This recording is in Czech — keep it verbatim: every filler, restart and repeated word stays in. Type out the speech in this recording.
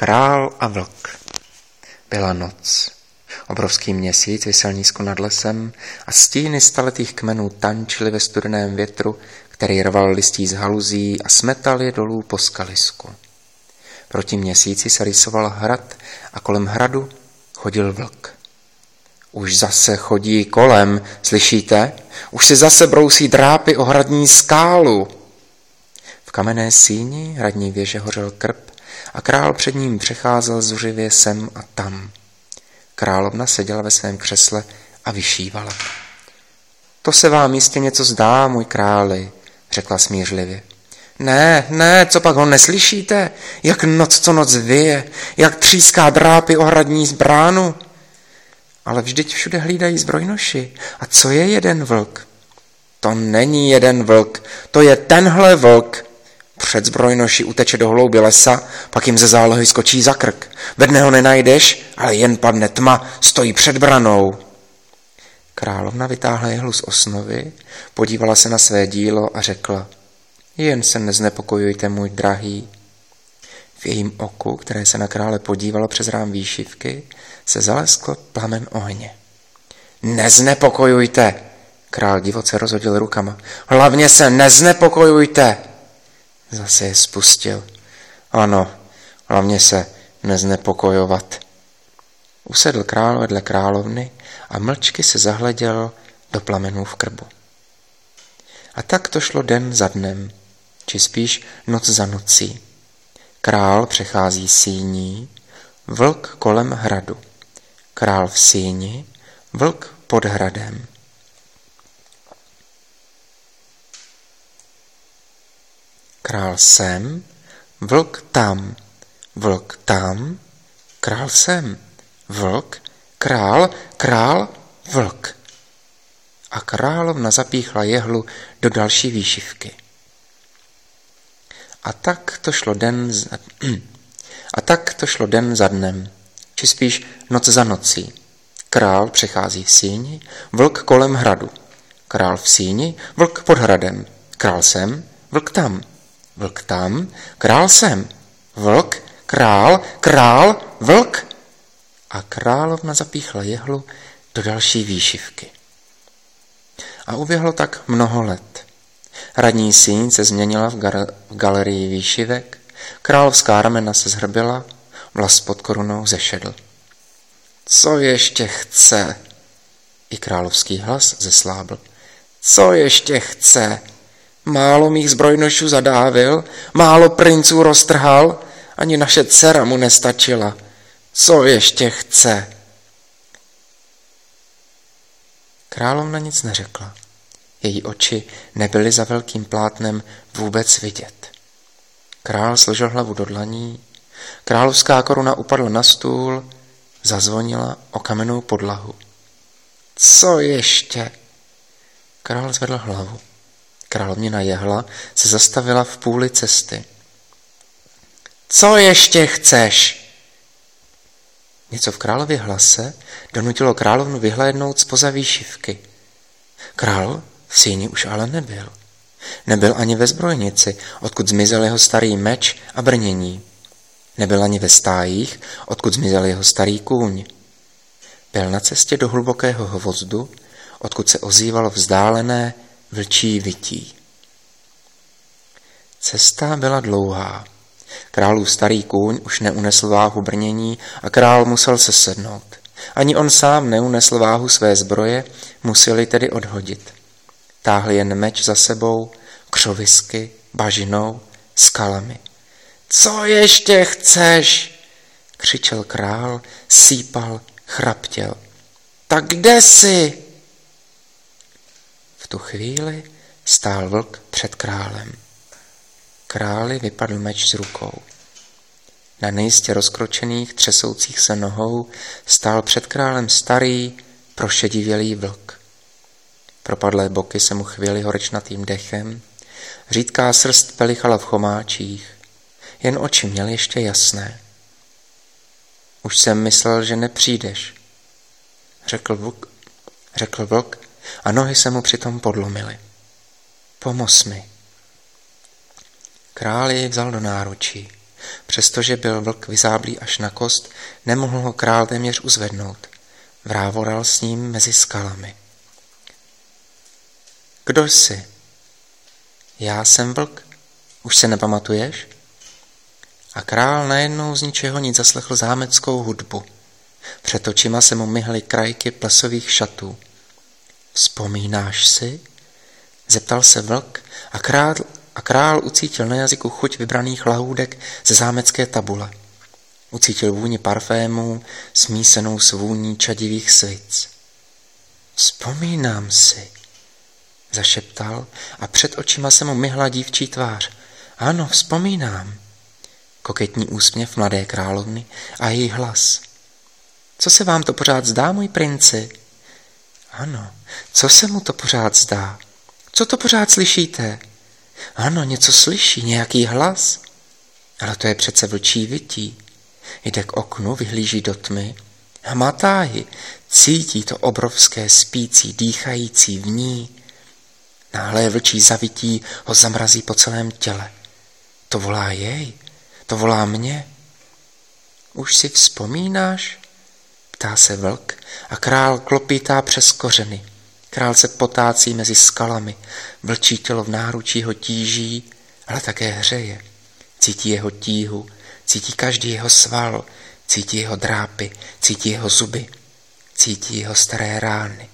Král a vlk. Byla noc. Obrovský měsíc visel nízko nad lesem a stíny staletých kmenů tančily ve studeném větru, který rval listí z haluzí a smetal je dolů po skalisku. Proti měsíci se rysoval hrad a kolem hradu chodil vlk. Už zase chodí kolem, slyšíte? Už se zase brousí drápy o hradní skálu. V kamenné síni hradní věže hořel krb a král před ním přecházel zuřivě sem a tam. Královna seděla ve svém křesle a vyšívala. To se vám jistě něco zdá, můj králi, řekla smířlivě. Ne, ne, co pak ho neslyšíte? Jak noc co noc vyje, jak tříská drápy o hradní bránu. Ale vždyť všude hlídají zbrojnoši. A co je jeden vlk? To není jeden vlk, to je tenhle vlk. Před zbrojnoši uteče do hlouby lesa, pak jim ze zálohy skočí za krk. Ve dne ho nenajdeš, ale jen padne tma, stojí před branou. Královna vytáhla jehlu z osnovy, podívala se na své dílo a řekla: Jen se neznepokojujte, můj drahý. V jejím oku, které se na krále podívalo přes rám výšivky, se zaleskl plamen ohně. Neznepokojujte! Král divoce rozhodil rukama. Hlavně se neznepokojujte! Zase je spustil. Ano, hlavně se neznepokojovat. Usedl král vedle královny a mlčky se zahleděl do plamenů v krbu. A tak to šlo den za dnem, či spíš noc za nocí. Král přechází síní, vlk kolem hradu. Král v síni, vlk pod hradem. Král sem, vlk tam, vlk tam, král sem, vlk, král, král, vlk. A královna zapíchla jehlu do další výšivky. A tak to šlo den za... A tak to šlo den za dnem, či spíš noc za nocí. Král přechází v síni, vlk kolem hradu. Král v síni, vlk pod hradem. Král sem, vlk tam. Vlk tam, král sem. Vlk, král, král, vlk. A královna zapíchla jehlu do další výšivky. A uběhlo tak mnoho let. Hradní síň se změnila v, gar- v galerii výšivek, královská ramena se zhrbila, vlas pod korunou zešedl. Co ještě chce? I královský hlas zeslábl. Co ještě chce? Málo mých zbrojnošů zadávil, málo princů roztrhal, ani naše dcera mu nestačila. Co ještě chce? Královna nic neřekla. Její oči nebyly za velkým plátnem vůbec vidět. Král složil hlavu do dlaní, královská koruna upadla na stůl, zazvonila o kamennou podlahu. Co ještě? Král zvedl hlavu. Královnina jehla se zastavila v půli cesty. Co ještě chceš? Něco v králově hlase donutilo královnu vyhlédnout zpoza výšivky. Král v síni už ale nebyl. Nebyl ani ve zbrojnici, odkud zmizel jeho starý meč a brnění. Nebyl ani ve stájích, odkud zmizel jeho starý kůň. Byl na cestě do hlubokého hvozdu, odkud se ozývalo vzdálené vlčí vytí. Cesta byla dlouhá. Králův starý kůň už neunesl váhu brnění a král musel se sednout. Ani on sám neunesl váhu své zbroje, museli tedy odhodit. Táhli jen meč za sebou, křovisky, bažinou, skalami. Co ještě chceš? Křičel král, sípal, chraptěl. Tak kde jsi? V tu chvíli stál vlk před králem. Králi vypadl meč z rukou. Na nejistě rozkročených, třesoucích se nohou stál před králem starý, prošedivělý vlk. Propadlé boky se mu chvěly horečnatým dechem, řídká srst pelichala v chomáčích, jen oči měl ještě jasné. Už jsem myslel, že nepřijdeš, řekl vlk, řekl vlk a nohy se mu přitom podlomily. Pomoz mi. Král jej vzal do náručí. Přestože byl vlk vyzáblý až na kost, nemohl ho král téměř uzvednout. Vrávoral s ním mezi skalami. Kdo jsi? Já jsem vlk. Už se nepamatuješ? A král najednou z ničeho nic zaslechl zámeckou hudbu. Před očima se mu myhly krajky plesových šatů. Vzpomínáš si? Zeptal se vlk a král, a král ucítil na jazyku chuť vybraných lahůdek ze zámecké tabule. Ucítil vůni parfémů smísenou s vůní čadivých svic. Vzpomínám si, zašeptal a před očima se mu myhla dívčí tvář. Ano, vzpomínám. Koketní úsměv mladé královny a její hlas. Co se vám to pořád zdá, můj princi? Ano, co se mu to pořád zdá? Co to pořád slyšíte? Ano, něco slyší, nějaký hlas. Ale to je přece vlčí vytí. Jde k oknu, vyhlíží do tmy. Hmatáhy, cítí to obrovské spící, dýchající v ní. Náhle vlčí zavití ho zamrazí po celém těle. To volá jej, to volá mě. Už si vzpomínáš? Ptá se vlk a král klopítá přes kořeny. Král se potácí mezi skalami, vlčí tělo v náručí ho tíží, ale také hřeje. Cítí jeho tíhu, cítí každý jeho sval, cítí jeho drápy, cítí jeho zuby, cítí jeho staré rány.